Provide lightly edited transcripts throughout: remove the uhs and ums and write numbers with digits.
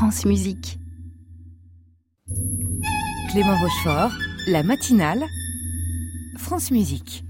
France Musique. Clément Rochefort, la matinale, France Musique.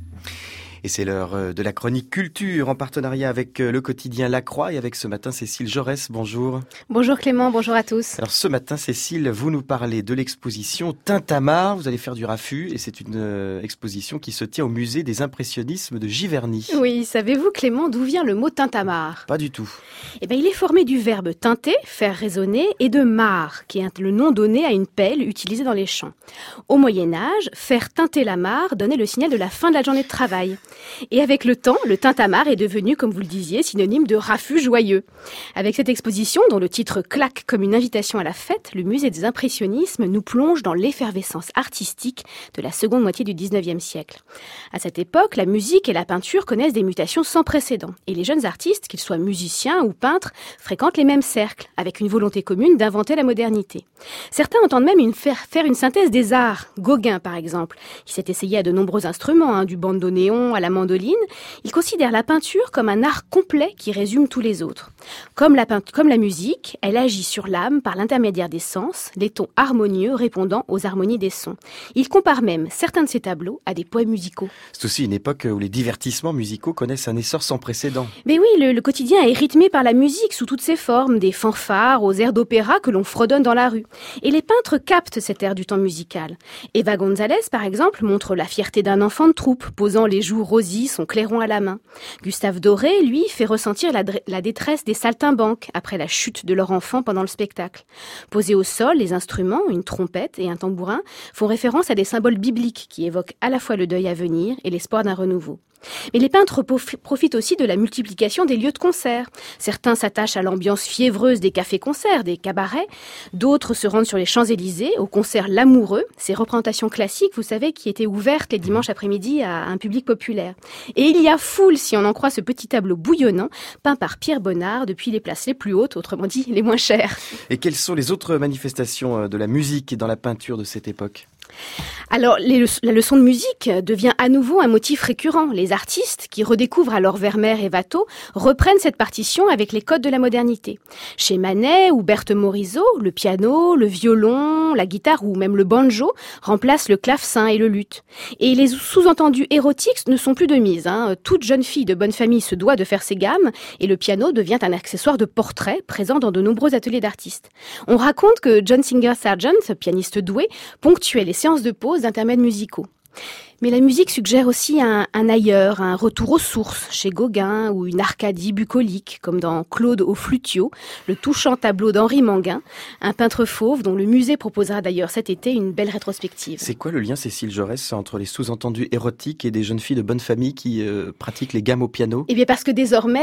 Et c'est l'heure de la chronique culture en partenariat avec le quotidien La Croix et avec ce matin Cécile Jaurès. Bonjour. Bonjour Clément, bonjour à tous. Alors ce matin Cécile, vous nous parlez de l'exposition Tintamarre. Vous allez faire du raffut et c'est une exposition qui se tient au musée des impressionnismes de Giverny. Oui, savez-vous Clément d'où vient le mot tintamarre ? Pas du tout. Eh bien, il est formé du verbe tinter, faire résonner, et de marre, qui est le nom donné à une pelle utilisée dans les champs. Au Moyen-Âge, faire tinter la mare donnait le signal de la fin de la journée de travail. Et avec le temps, le tintamarre est devenu, comme vous le disiez, synonyme de raffut joyeux. Avec cette exposition, dont le titre claque comme une invitation à la fête, le musée des impressionnismes nous plonge dans l'effervescence artistique de la seconde moitié du 19e siècle. À cette époque, la musique et la peinture connaissent des mutations sans précédent. Et les jeunes artistes, qu'ils soient musiciens ou peintres, fréquentent les mêmes cercles, avec une volonté commune d'inventer la modernité. Certains entendent même faire une synthèse des arts. Gauguin, par exemple, qui s'est essayé à de nombreux instruments, du bandoneon à la mandoline. Il considère la peinture comme un art complet qui résume tous les autres. Comme la musique, elle agit sur l'âme par l'intermédiaire des sens, les tons harmonieux répondant aux harmonies des sons. Il compare même certains de ses tableaux à des poèmes musicaux. C'est aussi une époque où les divertissements musicaux connaissent un essor sans précédent. Mais oui, le quotidien est rythmé par la musique sous toutes ses formes, des fanfares aux airs d'opéra que l'on fredonne dans la rue. Et les peintres captent cet air du temps musical. Eva González, par exemple, montre la fierté d'un enfant de troupe, posant les joues rosies, son clairon à la main. Gustave Doré, lui, fait ressentir la détresse des saltimbanques après la chute de leur enfant pendant le spectacle. Posés au sol, les instruments, une trompette et un tambourin, font référence à des symboles bibliques qui évoquent à la fois le deuil à venir et l'espoir d'un renouveau. Mais les peintres profitent aussi de la multiplication des lieux de concert. Certains s'attachent à l'ambiance fiévreuse des cafés-concerts, des cabarets. D'autres se rendent sur les Champs-Élysées, au concert L'Amoureux, ces représentations classiques, vous savez, qui étaient ouvertes les dimanches après-midi à un public populaire. Et il y a foule, si on en croit ce petit tableau bouillonnant, peint par Pierre Bonnard depuis les places les plus hautes, autrement dit les moins chères. Et quelles sont les autres manifestations de la musique et dans la peinture de cette époque ? Alors, la leçon de musique devient à nouveau un motif récurrent. Les artistes, qui redécouvrent alors Vermeer et Watteau, reprennent cette partition avec les codes de la modernité. Chez Manet ou Berthe Morisot, le piano, le violon, la guitare ou même le banjo remplacent le clavecin et le luth. Et les sous-entendus érotiques ne sont plus de mise. Toute jeune fille de bonne famille se doit de faire ses gammes et le piano devient un accessoire de portrait présent dans de nombreux ateliers d'artistes. On raconte que John Singer Sargent, pianiste doué, ponctuait les séances de pause d'intermèdes musicaux. Mais la musique suggère aussi un ailleurs, un retour aux sources, chez Gauguin, ou une Arcadie bucolique, comme dans Claude au flutio, le touchant tableau d'Henri Manguin, un peintre fauve dont le musée proposera d'ailleurs cet été une belle rétrospective. C'est quoi le lien, Cécile Jaurès, entre les sous-entendus érotiques et des jeunes filles de bonne famille qui pratiquent les gammes au piano ? Eh bien parce que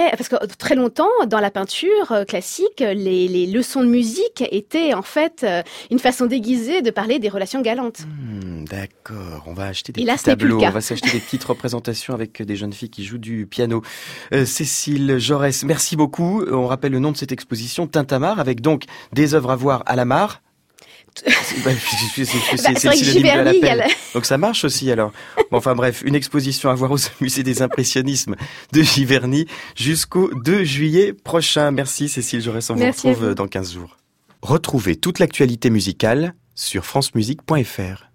très longtemps, dans la peinture classique, les leçons de musique étaient en fait une façon déguisée de parler des relations galantes. D'accord, on va acheter des petits tableaux, on va s'acheter des petites représentations avec des jeunes filles qui jouent du piano. Cécile Jaurès, merci beaucoup. On rappelle le nom de cette exposition, Tintamarre, avec donc des œuvres à voir à la mare. C'est le synonyme de la pelle. Donc ça marche aussi alors. Bon, enfin bref, une exposition à voir au musée des impressionnismes de Giverny jusqu'au 2 juillet prochain. Merci Cécile Jaurès, on vous retrouve dans 15 jours. Retrouvez toute l'actualité musicale sur francemusique.fr.